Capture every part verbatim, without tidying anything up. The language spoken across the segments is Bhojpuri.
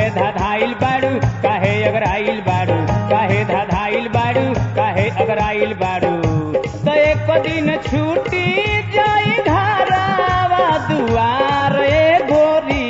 काहे धाधाइल बाड़ू काहे अगराइल बाड़ू काहे धाधाइल बाड़ू काहे अगराइल बाड़ू तो एक दिन छूटी जाई घरावा दुआर ए गोरी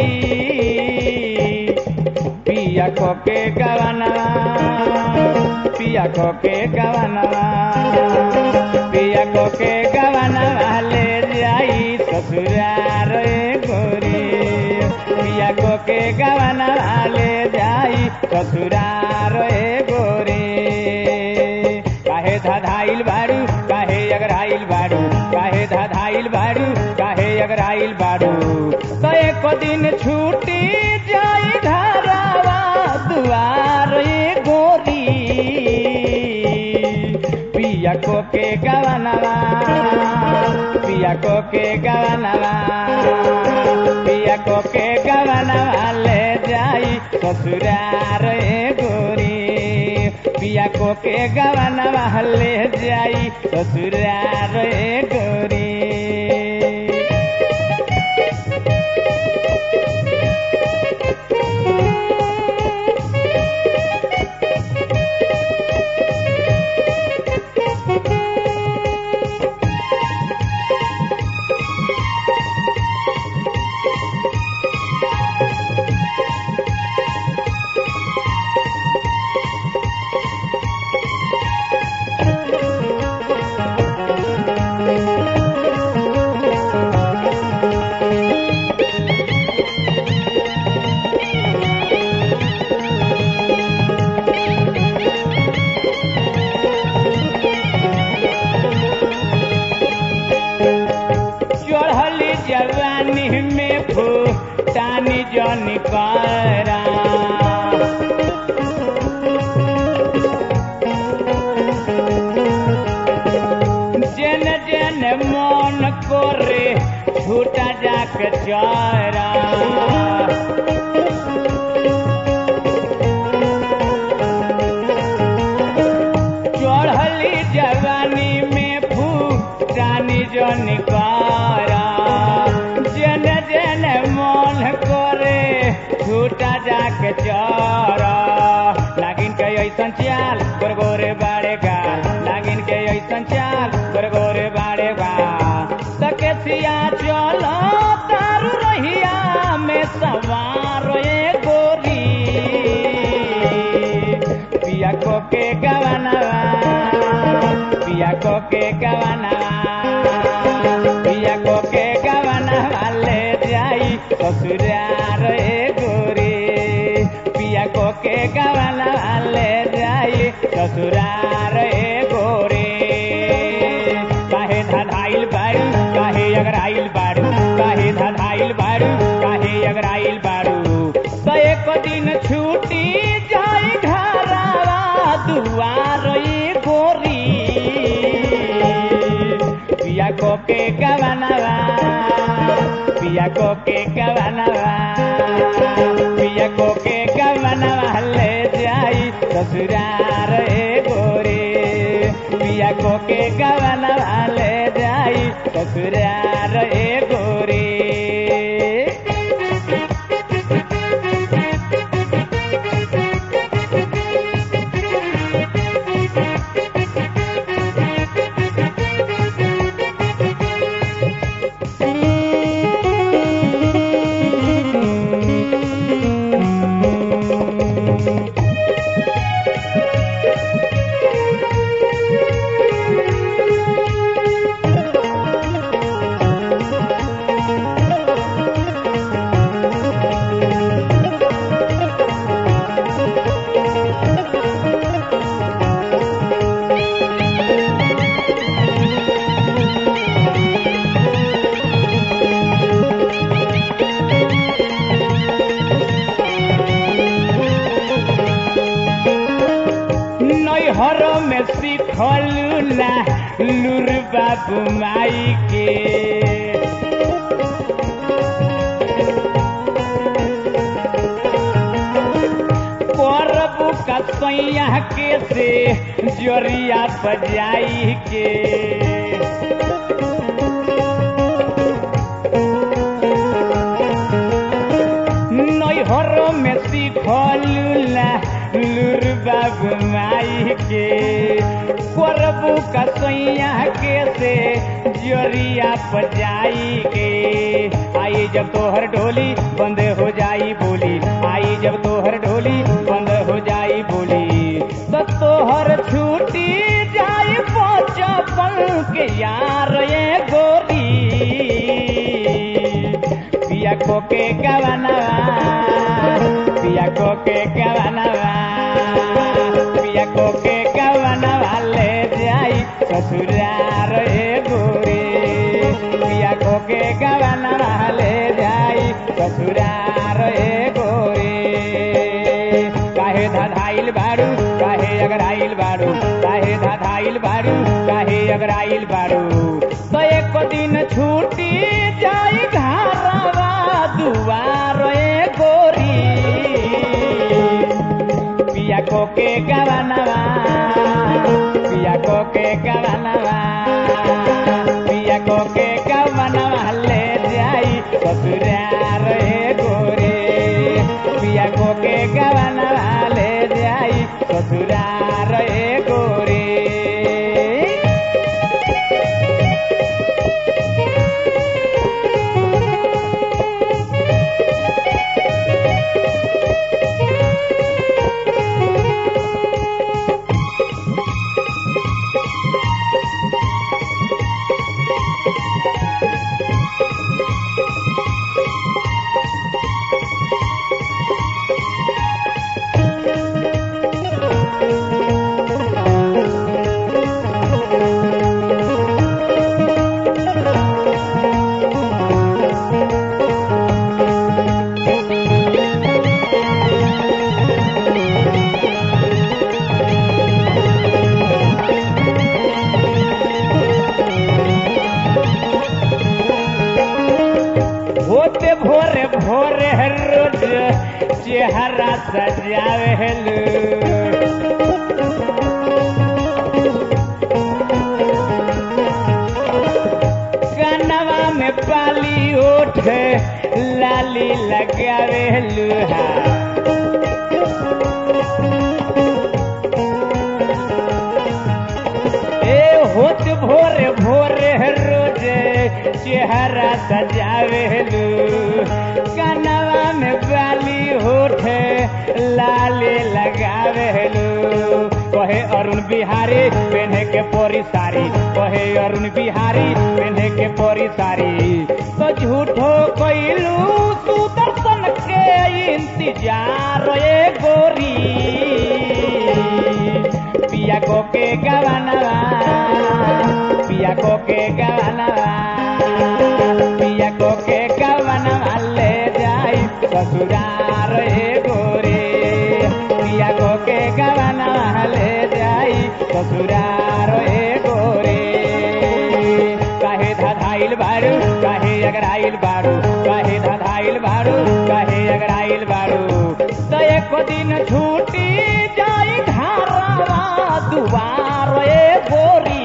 पिया को के गवना पिया को के गवना पिया को के गवना ले जाई ससुरार ए गोरी पिया को के गवना ले जाई ससुरार ए गोरी काहे धाधाइल बाड़ू काहे अगराइल बाड़ू काहे धाधाइल बाड़ू काहे अगराइल बाड़ू तो एक दिन छूटी जाई घरावा दुआर ए गोरी पिया को के गवनवा पिया को के गवनवा पिया को के गवनवा ले जाई ससुरार ए गोरी पिया को के गवनवा ले जाई ससुरार ए गोरी जवानी में फूटानी जनी करा जन जन मन करे छूटा जाक चरा चढ़ली जवानी में फूटानी जनी करा जन जन मन करे छूटा जाके चरा लागिन के ऐसन चाल गोरे गोरे बाड़े गाल लागिन के ऐसन चाल गोरे गोरे बाड़े गाल तके सिया चलो तारू रहिया में सवार ए गोरी पिया को के गवनवा पिया को के गवनवा पिया को के गवनवा ले जाई ससुरार ए गोरी पिया को के गवनवा ले जाई ससुरार ए गोरी काहे धाधाइल बाड़ू काहे अगराइल बाड़ू काहे धाधाइल बाड़ू काहे अगराइल बाड़ू तो एक दिन छूटी जाई घरावा दुआर ए गोरी पिया को के गवनवा पिया को के गवनवा पिया को के गवनवा ले जाई ससुरार ए गोरी पिया को के गवनवा ले जाई ससुरार ए गोरी नैहर में सीखलू ना लूर बाबू माई के करबू का सैया के से जोरिया बजाई के नैहर में सीखलूला लूर बाबू माई के करबू कसैया के से जोरिया पजाई के आई जब तोहर डोली बंद हो जाई बोली आई जब तोहर डोली बंद हो जाई बोली तो तोहर छूटी जाई बचपन के यार ये गोरी पिया को के गवनवा पिया को के गवनवा पिया को के गवनवा ले जाई ससुरार ए गोरी पिया को के गवनवा ले जाई ससुरार ए गोरी काहे धधाइल बारू काहे अगर आइल बारू काहे धधाइल बारू काहे अगर आइल बारू तो एक दिन छूटी जाई घरवा दुआर ए गोरी पिया को के गवनवा पिया को के गवनवा पिया को के गवनवा ले जाई ससुरार ए गोरी पिया को के गवनवा ले जाई ससुरार ए गोरी होते भोरे भोरे रोज चेहरा सजावेलू कनवा में पाली ओठ लाली लगावेलू ए होत भोरे भोरे रोज चेहरा सजावेलू कनवा में बाली होठ लाले लगावेलू कहे अरुण बिहारी पहने के पोरी सारी कहे अरुण बिहारी पहने के पोरी सारी तो झूठो कइलू सुदर्शन के इंतजार ए गोरी पिया को के गवनवा पिया को के गवनवा पिया को के गवनवा ले जाई ससुरार ए गोरी पिया को के गवनवा ले जाई ससुरार ए गोरी काहे धधाइल बारू काहे अगर आइल बारू काहे धधाइल बारू काहे अगर आइल बारू तो एक दिन छूटी जाई घरवा दुआर ए गोरी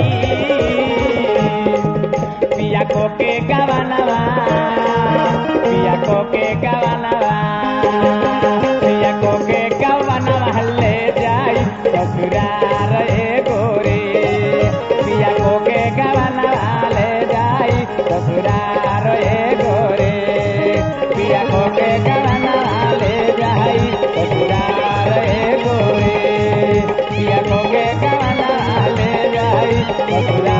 पिया को के गवनवा पिया को के गवनवा पिया को के गवनवा ले जाई ससुरार ए गोरी पिया को के गवनवा ले जाई ससुरार ए गोरी पिया को के गवनवा ले जाई ससुरार ए गोरी पिया को के गवनवा ले जाई ससुरार